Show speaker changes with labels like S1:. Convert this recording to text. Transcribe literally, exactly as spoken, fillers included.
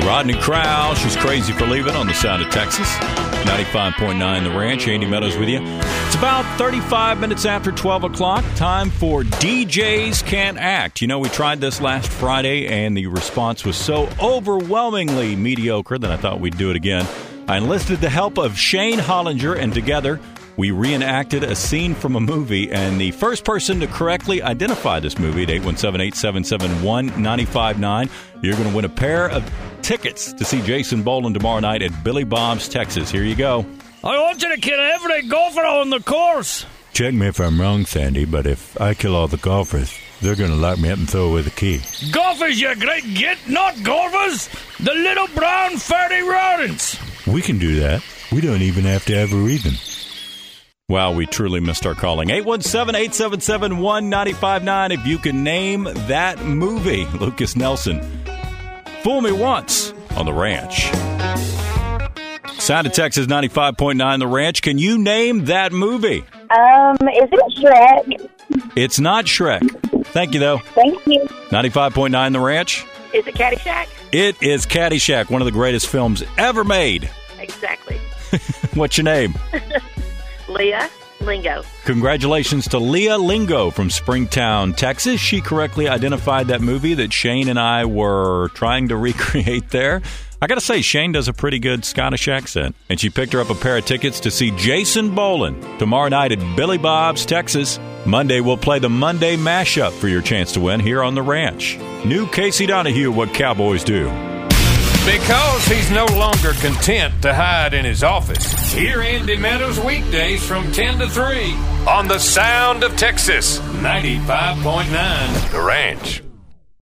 S1: Rodney Crowell, She's Crazy for Leaving on the Sound of Texas. ninety-five point nine The Ranch. Andy Meadows with you. It's about thirty-five minutes after twelve o'clock. Time for D Js Can't Act. You know, we tried this last Friday, and the response was so overwhelmingly mediocre that I thought we'd do it again. I enlisted the help of Shane Hollinger, and together we reenacted a scene from a movie. And the first person to correctly identify this movie at eight one seven, eight seven seven, one nine five nine, you're going to win a pair of tickets to see Jason Boland tomorrow night at Billy Bob's, Texas. Here you go.
S2: I want you to kill every golfer on the course.
S3: Check me if I'm wrong, Sandy, but if I kill all the golfers, they're going to lock me up and throw away the key.
S2: Golfers, you great git, not golfers. The little brown fatty rodents.
S3: We can do that. We don't even have to have a reason.
S1: Wow, we truly missed our calling. eight one seven, eight seven seven, one nine five nine if you can name that movie. Lucas Nelson. Fool me once on The Ranch. Sound of Texas ninety-five point nine The Ranch. Can you name that movie?
S4: Um, is it Shrek?
S1: It's not Shrek. Thank you, though.
S4: Thank you.
S1: ninety-five point nine The Ranch.
S5: Is it Caddyshack?
S1: It is Caddyshack, one of the greatest films ever made.
S5: Exactly.
S1: What's your name?
S5: Leah Lingo.
S1: Congratulations to Leah Lingo from Springtown, Texas. She correctly identified that movie that Shane and I were trying to recreate there. I got to say, Shane does a pretty good Scottish accent. And she picked her up a pair of tickets to see Jason Boland tomorrow night at Billy Bob's, Texas. Monday, we'll play the Monday mashup for your chance to win here on The Ranch. New Casey Donahue, What Cowboys Do.
S6: Because he's no longer content to hide in his office. Hear Andy Meadows weekdays from ten to three on the Sound of Texas, ninety-five point nine The Ranch.